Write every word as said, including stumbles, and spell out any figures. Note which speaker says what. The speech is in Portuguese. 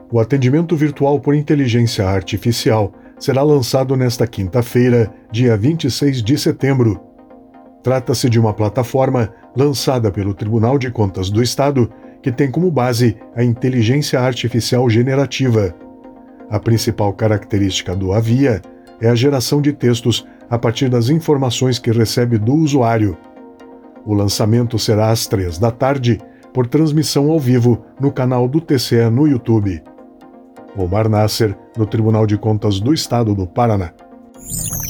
Speaker 1: O atendimento virtual por inteligência artificial será lançado nesta quinta-feira, dia vinte e seis de setembro. Trata-se de uma plataforma lançada pelo Tribunal de Contas do Estado que tem como base a inteligência artificial generativa. A principal característica do Avia é a geração de textos a partir das informações que recebe do usuário. O lançamento será às três da tarde, por transmissão ao vivo no canal do T C E no YouTube. Omar Nasser, no Tribunal de Contas do Estado do Paraná.